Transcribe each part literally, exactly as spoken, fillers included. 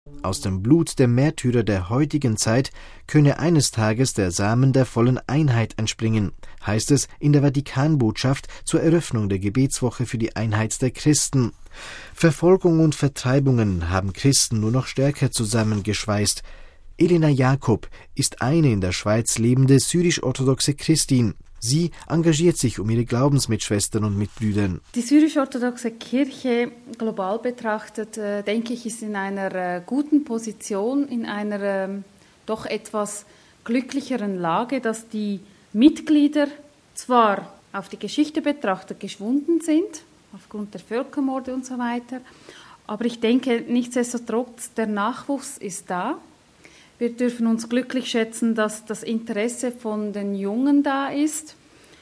Aus dem Blut der Märtyrer der heutigen Zeit könne eines Tages der Samen der vollen Einheit entspringen, heißt es in der Vatikanbotschaft zur Eröffnung der Gebetswoche für die Einheit der Christen. Verfolgung und Vertreibungen haben Christen nur noch stärker zusammengeschweißt. Elena Jakob ist eine in der Schweiz lebende syrisch-orthodoxe Christin. Sie engagiert sich um ihre Glaubensmitschwestern und Mitbrüder. Die syrisch-orthodoxe Kirche, global betrachtet, äh, denke ich, ist in einer äh, guten Position, in einer äh, doch etwas glücklicheren Lage, dass die Mitglieder zwar auf die Geschichte betrachtet geschwunden sind, aufgrund der Völkermorde und so weiter, aber ich denke, nichtsdestotrotz, der Nachwuchs ist da. Wir dürfen uns glücklich schätzen, dass das Interesse von den Jungen da ist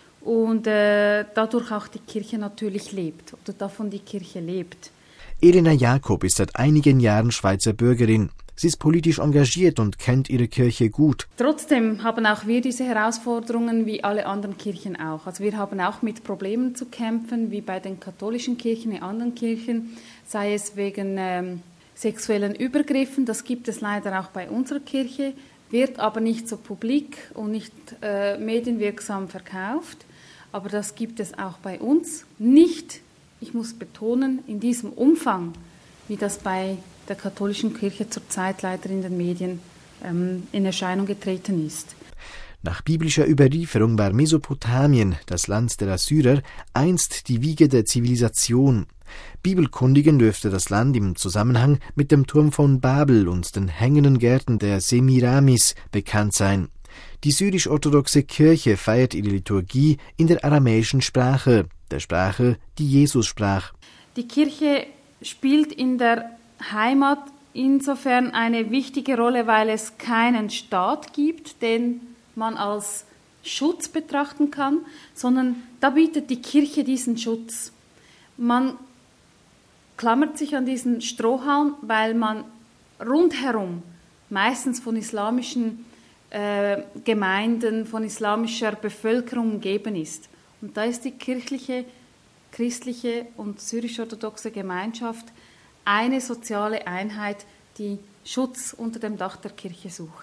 und äh, dadurch auch die Kirche natürlich lebt oder davon die Kirche lebt. Elena Jakob ist seit einigen Jahren Schweizer Bürgerin. Sie ist politisch engagiert und kennt ihre Kirche gut. Trotzdem haben auch wir diese Herausforderungen wie alle anderen Kirchen auch. Also wir haben auch mit Problemen zu kämpfen, wie bei den katholischen Kirchen, in anderen Kirchen, sei es wegen ähm, sexuellen Übergriffen, das gibt es leider auch bei unserer Kirche, wird aber nicht so publik und nicht äh, medienwirksam verkauft. Aber das gibt es auch bei uns. Nicht, ich muss betonen, in diesem Umfang, wie das bei der katholischen Kirche zurzeit leider in den Medien ähm, in Erscheinung getreten ist. Nach biblischer Überlieferung war Mesopotamien, das Land der Assyrer, einst die Wiege der Zivilisation. Bibelkundigen dürfte das Land im Zusammenhang mit dem Turm von Babel und den hängenden Gärten der Semiramis bekannt sein. Die syrisch-orthodoxe Kirche feiert ihre Liturgie in der aramäischen Sprache, der Sprache, die Jesus sprach. Die Kirche spielt in der Heimat insofern eine wichtige Rolle, weil es keinen Staat gibt, den man als Schutz betrachten kann, sondern da bietet die Kirche diesen Schutz. Man klammert sich an diesen Strohhalm, weil man rundherum meistens von islamischen äh, Gemeinden, von islamischer Bevölkerung umgeben ist. Und da ist die kirchliche, christliche und syrisch-orthodoxe Gemeinschaft eine soziale Einheit, die Schutz unter dem Dach der Kirche sucht.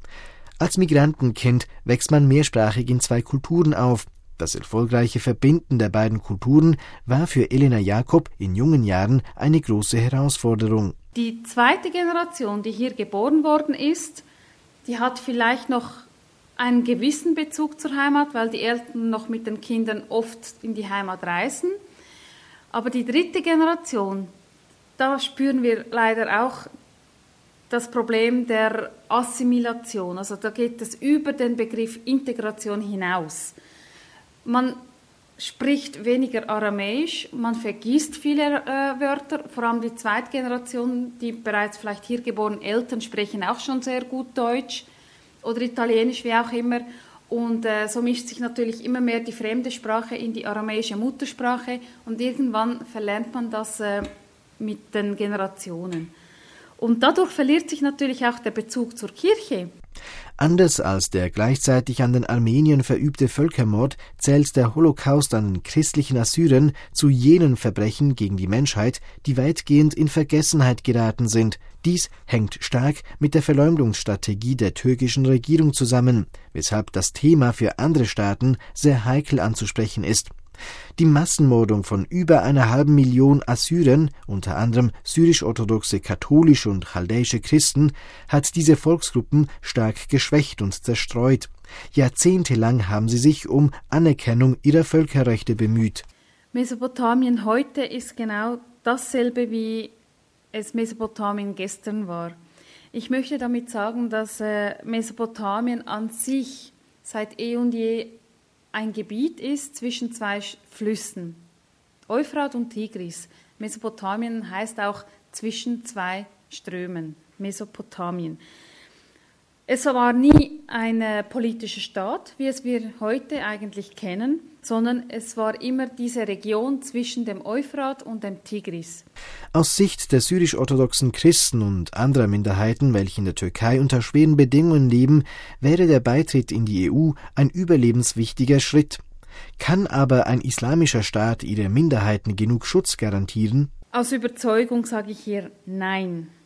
Als Migrantenkind wächst man mehrsprachig in zwei Kulturen auf. Das erfolgreiche Verbinden der beiden Kulturen war für Elena Jakob in jungen Jahren eine große Herausforderung. Die zweite Generation, die hier geboren worden ist, die hat vielleicht noch einen gewissen Bezug zur Heimat, weil die Eltern noch mit den Kindern oft in die Heimat reisen. Aber die dritte Generation, da spüren wir leider auch das Problem der Assimilation. Also da geht es über den Begriff Integration hinaus. Man spricht weniger Aramäisch, man vergisst viele äh, Wörter, vor allem die zweite Generation, die bereits vielleicht hier geborenen Eltern sprechen auch schon sehr gut Deutsch oder Italienisch, wie auch immer. Und äh, so mischt sich natürlich immer mehr die fremde Sprache in die aramäische Muttersprache und irgendwann verlernt man das äh, mit den Generationen. Und dadurch verliert sich natürlich auch der Bezug zur Kirche. Anders als der gleichzeitig an den Armeniern verübte Völkermord zählt der Holocaust an den christlichen Assyrern zu jenen Verbrechen gegen die Menschheit, die weitgehend in Vergessenheit geraten sind. Dies hängt stark mit der Verleumdungsstrategie der türkischen Regierung zusammen, weshalb das Thema für andere Staaten sehr heikel anzusprechen ist. Die Massenmordung von über einer halben Million Assyrern, unter anderem syrisch-orthodoxe katholische und chaldäische Christen, hat diese Volksgruppen stark geschwächt und zerstreut. Jahrzehntelang haben sie sich um Anerkennung ihrer Völkerrechte bemüht. Mesopotamien heute ist genau dasselbe, wie es Mesopotamien gestern war. Ich möchte damit sagen, dass äh, Mesopotamien an sich seit eh und je ein Gebiet ist zwischen zwei Flüssen, Euphrat und Tigris. Mesopotamien heißt auch zwischen zwei Strömen, Mesopotamien. Es war nie ein politischer Staat, wie es wir heute eigentlich kennen, sondern es war immer diese Region zwischen dem Euphrat und dem Tigris. Aus Sicht der syrisch-orthodoxen Christen und anderer Minderheiten, welche in der Türkei unter schweren Bedingungen leben, wäre der Beitritt in die E U ein überlebenswichtiger Schritt. Kann aber ein islamischer Staat ihre Minderheiten genug Schutz garantieren? Aus Überzeugung sage ich hier Nein.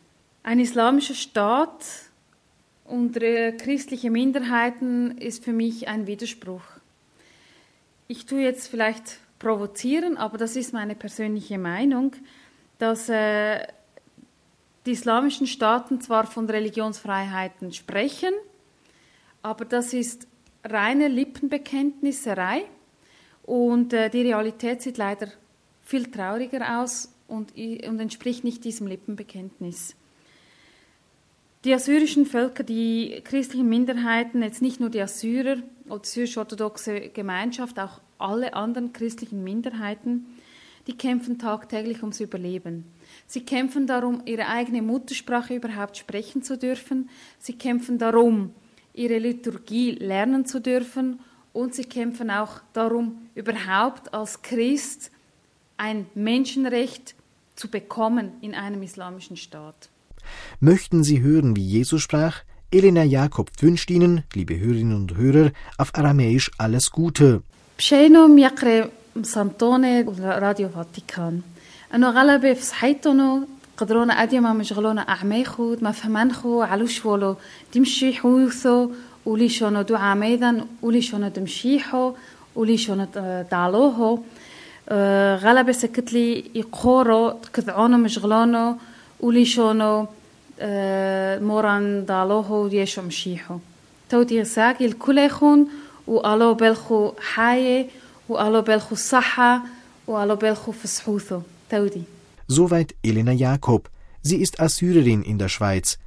Ein islamischer Staat und christliche Minderheiten ist für mich ein Widerspruch. Ich tue jetzt vielleicht provozieren, aber das ist meine persönliche Meinung, dass äh, die islamischen Staaten zwar von Religionsfreiheiten sprechen, aber das ist reine Lippenbekenntnisserei und äh, die Realität sieht leider viel trauriger aus und, und entspricht nicht diesem Lippenbekenntnis. Die assyrischen Völker, die christlichen Minderheiten, jetzt nicht nur die Assyrer oder die syrisch-orthodoxe Gemeinschaft, auch alle anderen christlichen Minderheiten, die kämpfen tagtäglich ums Überleben. Sie kämpfen darum, ihre eigene Muttersprache überhaupt sprechen zu dürfen. Sie kämpfen darum, ihre Liturgie lernen zu dürfen. Und sie kämpfen auch darum, überhaupt als Christ ein Menschenrecht zu bekommen in einem islamischen Staat. Möchten Sie hören, wie Jesus sprach? Elena Jakob wünscht Ihnen, liebe Hörerinnen und Hörer, auf Aramäisch alles Gute. بشينهم يقرأ مسنطونة راديو فاتيكان أنه غلبة فصحيتونو قدرونا أديما مشغلونا أعميخو ما فهمانخو علوش ولو دمشي حوثو وليشونو دو عميدان وليشونو دمشيحو وليشونو دالوهو غلبة سكتلي يقورو كذعونو مشغلونو وليشونو موران دالوهو يشو مشيحو تودي ساقي الكليخون وقالوا بلخو حاية وقالوا بلخو صحة وقالوا بلخو فسحوثو تودي. Soweit Elena Jakob. Sie ist Assyrerin in der Schweiz.